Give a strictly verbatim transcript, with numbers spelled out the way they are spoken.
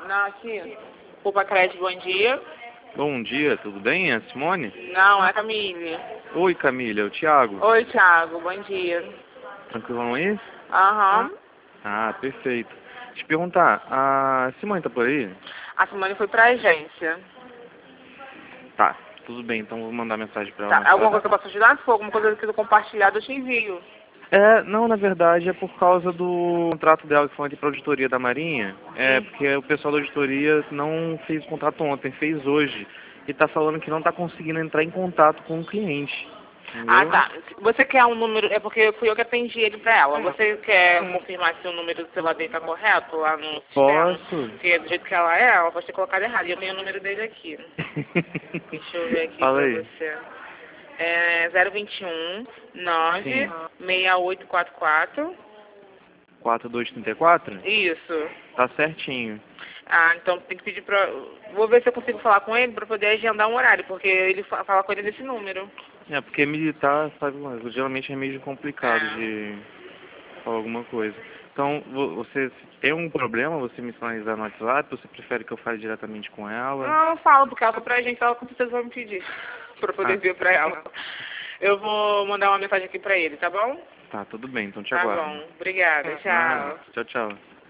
Não, aqui. Culpa Crédito, bom dia. Bom dia, tudo bem? É a Simone? Não, é a Camille. Oi, Camila, é o Thiago. Oi, Thiago, bom dia. Tranquilão aí? Aham. Ah, perfeito. Te perguntar, a Simone tá por aí? A Simone foi pra agência. Tá, tudo bem, então vou mandar mensagem pra ela. Tá, mais alguma tarde. coisa que eu posso ajudar? Se for alguma coisa que eu compartilhado, eu te envio. É, não, na verdade é por causa do contrato dela que foi aqui pra auditoria da Marinha. É, Hum. porque o pessoal da auditoria não fez o contrato ontem, fez hoje. E tá falando que não tá conseguindo entrar em contato com o cliente. Ah, Entendeu? tá. Você quer um número... É porque fui eu que atendi ele pra ela. Você quer confirmar se o número do celular dele tá correto lá no sistema? Posso? Porque do jeito que ela é, ela pode ter colocado errado. E eu tenho o número dele aqui. Deixa eu ver aqui Fala pra aí. você. É zero vinte e um, nove, seis oito quatro quatro. quatro dois três quatro? Isso. Tá certinho. Ah, então tem que pedir pra... Vou ver se eu consigo falar com ele pra poder agendar um horário, porque ele fa- fala com ele nesse número. É, porque militar, sabe, geralmente é meio complicado É. de falar alguma coisa. Então, vo- você se tem um problema, você me sinalizar no WhatsApp, você prefere que eu fale diretamente com ela? Não, não falo, porque ela foi pra gente, ela com certeza vai me pedir. Pra poder Ah. ver pra ela. Eu vou mandar uma mensagem aqui pra ele, tá bom? Tá, tudo bem, então te Tá aguardo. bom. Obrigada. Nada. Tchau. Tchau, tchau.